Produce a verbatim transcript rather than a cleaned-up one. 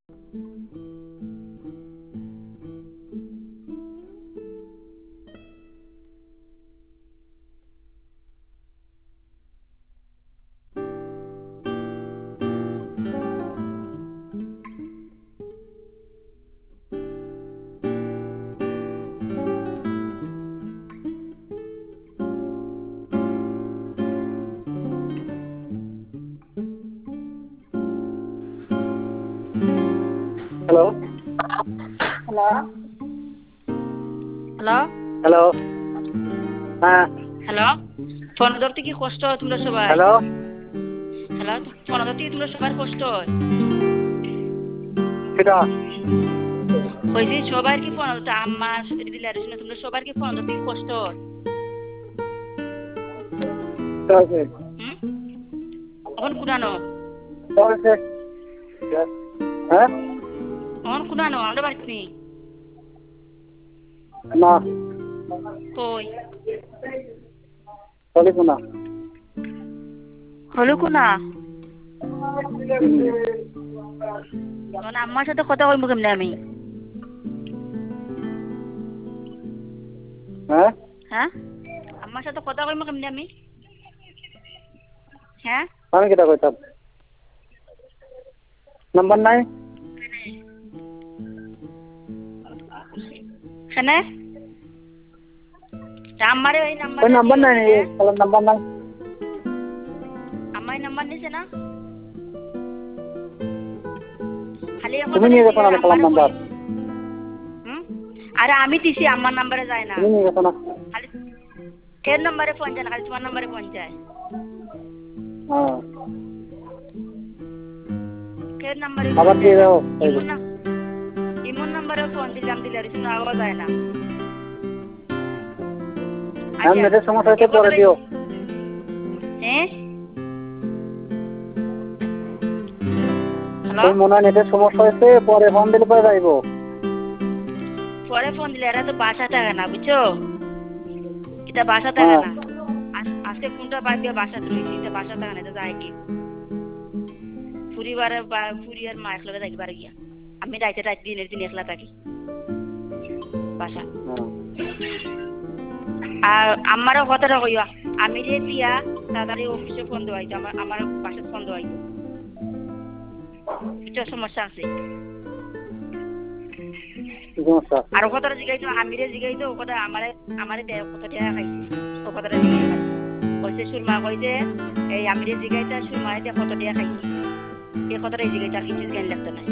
Hello hello hello hello হ্যাঁ hello phone ধরতে কি কষ্ট হয় তোমরা সবাই? হ্যালো হ্যালো ফোন ধরতে কি তোমরা সবার কষ্ট হয়? সেটা কইছি সবার কি ফোন ধরতে আম্মা দিলার শুনে তোমরা সবার কি ফোন ধরতে কি কষ্ট হয়? আছে হুম এখন কুনানো আছে হ্যাঁ এখন কুনানো আমরা বাড়ি না কই চলিব না হলো কুনা মানে আম্মার সাথে কথা কইব কেমনে আমি? হ্যাঁ হ্যাঁ আম্মার সাথে কথা কইব কেমনে আমি? হ্যাঁ আমি কেটা কইতাম নাম্বার নাই কেনে আমারে ওই নাম্বার ওই নাম্বার নাই তাহলে নাম্বার নাই আমার নাম্বার নিছে না খালি তুমি নিয়ে গেছো না কলাম নাম্বার হুম আরে আমি দিছি আমার নাম্বারে যায় না তুমি নিয়ে গেছো না খালি এর নাম্বারে ফোন যায় না খালি তোমার নাম্বারে ফোন যায় হ্যাঁ এর নাম্বারে আবার দিয়ে দাও ইমন না ইমন নাম্বারে ফোন দিলাম দিলে আর শুনে আওয়াজ যায় না আমি নেটের সমস্যা হচ্ছে পরে দিও হ্যাঁ ওই মনে হয় নেটের সমস্যা হয়েছে পরে ফোন দিলে পরে যাইব পরে ফোন দিলে এরা তো বাসা থাকে না বুঝছো এটা বাসা থাকে না আজকে কোনটা পাইবে বাসা রয়েছে এটা বাসা থাকে না এটা যায় কি পরিবারে পুরি আর মা একলগে থাকিবার গিয়া আমি রাইতে রাত দিনের দিন একলা থাকি বাসা আর আমারও কথাটা কইয়া আমি যে দিয়া তাড়াতাড়ি অফিসে ফোন দেওয়াইতো আমার আমার বাসায় ফোন দেওয়াইতো এটা সমস্যা আছে আর কথাটা জিগাইতো আমিরে জিগাইতো ও কথা আমারে আমারে দেয় কত টাকা খাইছে ও কথাটা জিগাইতো কইছে সুরমা কইছে এই আমিরে জিগাইতো সুরমা এটা কত টাকা খাইছে এই কথাটাই জিগাইতো আর কিছু জিগাইন লাগতো না